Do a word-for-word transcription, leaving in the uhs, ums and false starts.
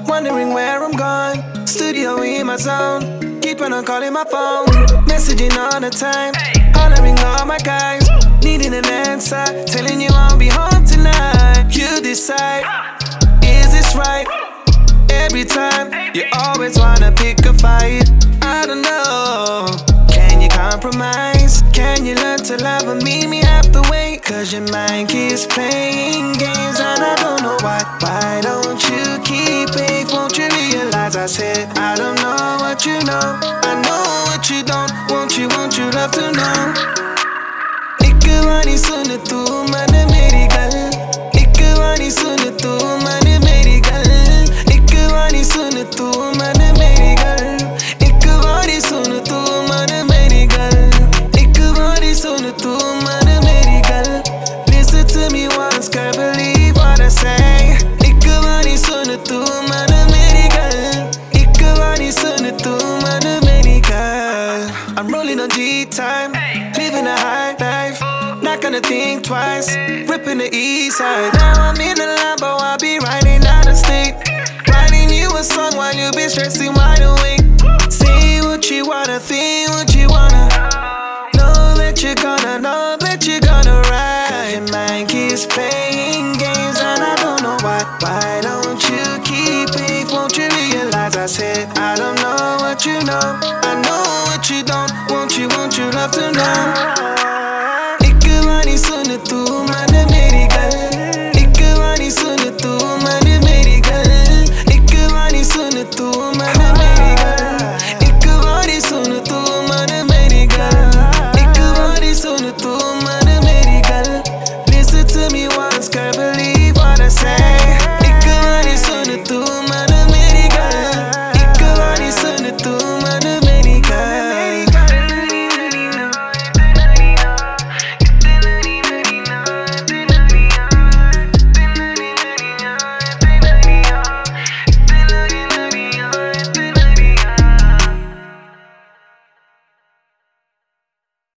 wondering where I'm going. Studio in my zone, keep on calling my phone, messaging all the time, hollering all my guys, needing an answer, telling you I'll be home tonight. You decide, is this right? Every time, you always wanna pick a fight. I don't know, can you compromise? Can you learn to love and meet me halfway? Cause your mind keeps playing games and I don't know why. Why don't you keep it? Won't you realize I said I don't know what you know, I know what you don't. Won't you, won't you love to know? Ik wani sun tu man meri gal, ik wani sun tu man meri gal, ik wani sun tu man meri gal, ik wani sun tu man meri gal, ik wani sun tu man meri gal. Listen to me once, can't believe what I say. Ik wani sun tu man meri gal, ik wani sun tu man meri gal. I'm rolling on G time, living a high life, not gonna think twice, ripping the east side. Now I'm in the Lambo, I'll be riding out of state, writing you a song while you be stressing wide awake. Say what you wanna, think what you wanna, know that you're gonna, know that you're gonna ride. Your mind keeps playing games and I don't know why. Why don't you keep it? Won't you realize I said I don't know what you know, I know what you don't. Won't you, won't you love to know?